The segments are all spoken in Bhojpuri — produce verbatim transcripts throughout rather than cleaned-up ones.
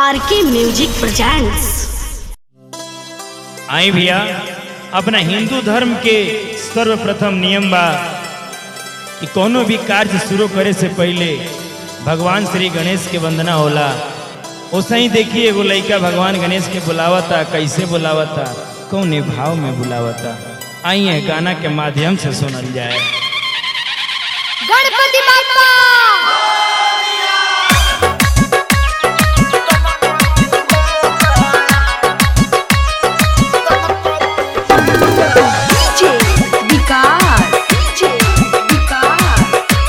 RK music presents. आई भैया, अपना हिंदू धर्म के सर्वप्रथम नियम बा कि कोनो भी कार्य शुरू करे से पहले भगवान श्री गणेश के वंदना होला। ओसे ही देखिए एगो लड़का भगवान गणेश के बुलावता, कैसे बुलावता, कौन भाव में बुलावता। आइए गाना के माध्यम से सुनल जाए। Ganpati Bappa DJ Vikas DJ Vikas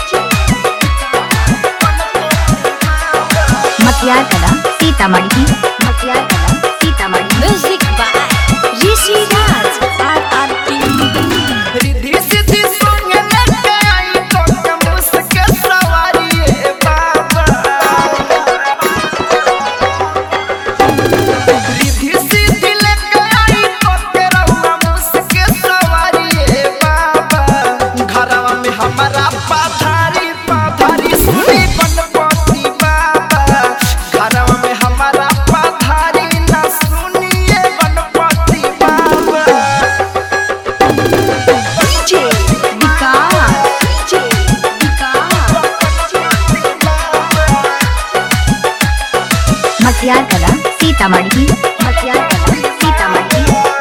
Matiyar Kala Sitamarhi Matiyar Kala Sitamarhi. Music by Rishi Raj R R T. Riddhi Siddhi संग लेके आई तो कमस के सवारी है बाबा। रिद्धि सिद्धि लेके आई तो तेरा कमस के सवारी है बाबा। घरवा में हमारा पाधारी पाधारी सुनी गणपति बाबा। घरवा में हमारा पाधारी ना सुनिए गणपति बाबा। DJ Vikas DJ Vikas Matiyar Kala Sitamarhi Matiyar Kala Sitamarhi.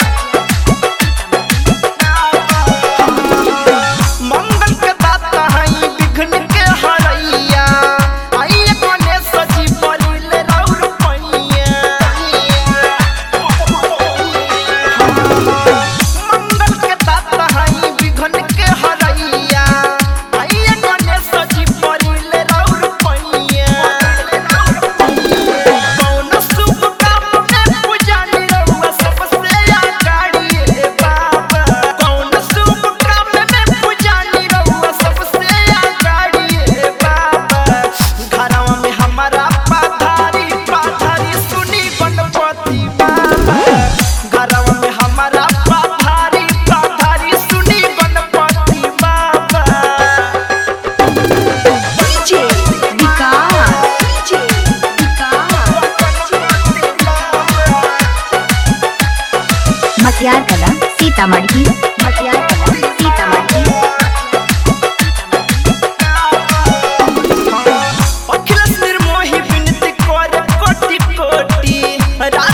मंगल के दाता हई विघ्न के हरैया। आइए गणेश जी परिले राउर पैया। मंगल के दाता हई विघ्न के हरैया। आइए गणेश जी परिले राउर पैया। कौन शुभ काम में पूजानी रहुआ सबसे आगाड़ी है बाबा। कौन शुभ काम में पूजानी रहुआ सबसे आगाड़ी है बाबा। घरवा में हमारा पाधारी पाधारी सुनी गणपति बाबा। घरवा में हमारा पाधारी पाधारी सुनी गणपति बाबा। DJ Vikas DJ Vikas Matiyar Kala Sitamarhi Matiyar Kala Sitamarhi. अखिलेश निर्मोही विनती कर कोटि कोटि।